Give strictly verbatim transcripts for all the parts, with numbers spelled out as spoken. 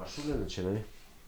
Шуле, начинай.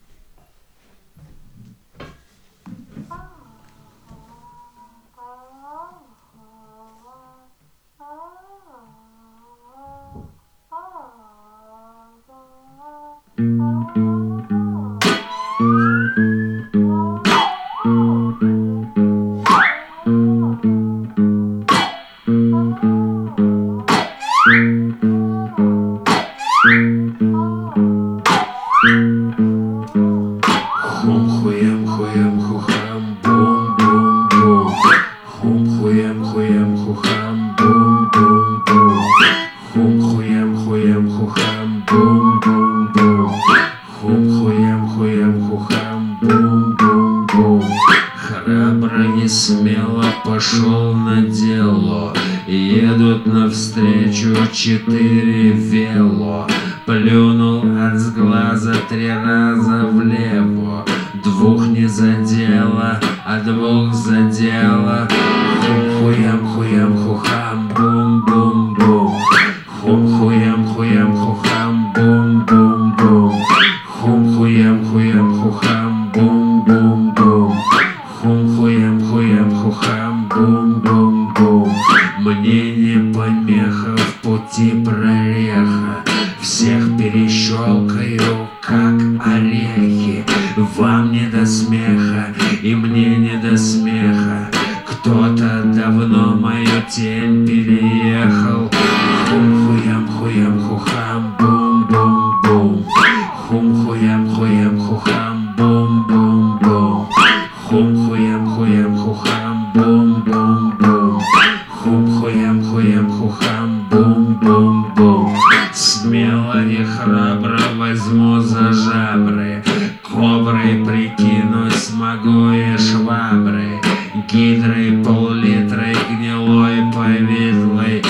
Хум-хуям, хуям, хухам, бум-бум-бум. Хум-хуям, хуям, хухам, бум-бум-бум. Хум-хуям, хуям, хухам, бум-бум-бум. Хум-хуям, хуям, хухам, бум-бум-бум. Храбро и смело пошел на дело. Едут навстречу четыре вело. Плюнул от сглаза три раза влево. Двух не задело, а двух задело. Хум-хуям, хуям, хухам, бум-бум-бум. Хум-хуям, хуям, хухам, бум-бум-бум. Хум-хуям, хуям, хухам, бум-бум-бум. Хум-хуям, хуям, хухам, бум-бум-бум. Мне не помеха, в пути прореха. Всех перещелкаю, как орехи. Вам не до смеха, и мне не до смеха. Кто-то давно мою тень переехал. Хум-хуям, хуям, хухам, бум-бум-бум. Хум-хуям, хуям, хухам, бум-бум-бум. Хум-хуям, хуям, хухам, бум-бум-бум. Хум-хуям, хуям, хухам, бум-бум-бум. Смело и храбро возьму за жабры. Коброй прикинусь, могу и швабры. Гидрой, пол-литрой, гнилой, повидлой.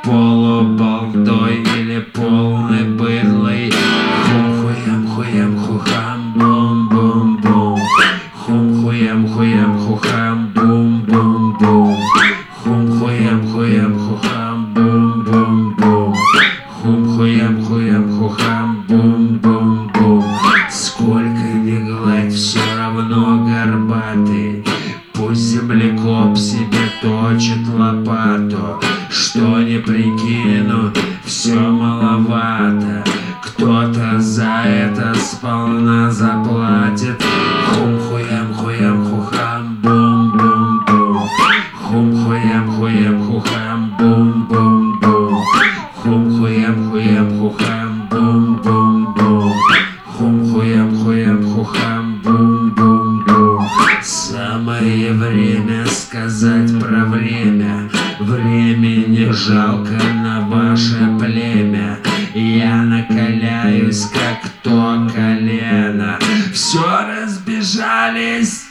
Полубалдой или полной быдлой. Хум-хуям, хуям, хухам, бум-бум-бум. Хум-хуям, хуям, хухам, бум-бум-бум. Хум-хуям, хуям, хухам, бум-бум-бум. Хум-хуям, хуям, хухам, бум-бум-бум. Сколько ни гладь, все равно горбатый. Пусть землекоп себе точит лопату. Что не прикину, все маловато. Кто-то за это сполна заплатит. Хум-хуям, хуям, хухам, бум-бум-бум. Хум-хуям, хуям, хухам, бум-бум-бум. Хум-хуям, хуям, хухам, бум-бум-бум. Хум-хуям, хуям, хухам, бум-бум-бум. Самое время сказать про время. Времени жалко на ваше племя. Я накаляюсь, как то колено. Все разбежались.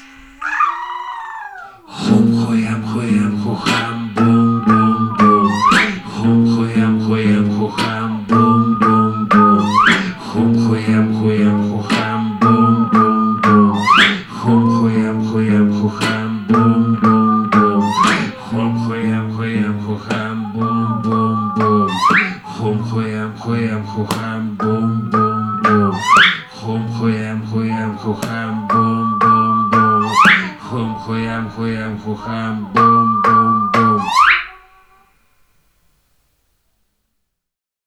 Хум-хуям, хуям, хухам, бум-бум-бум. Хум-хуям, хуям, хухам, бум-бум-бум. Хум-хуям, хуям, хухам, бум-бум-бум. Хум-хуям, хуям, хухам, бум-бум-бум. Хум-хуям, хуям, хухам, бум-бум-бум. Хум-хуям, хуям, хухам.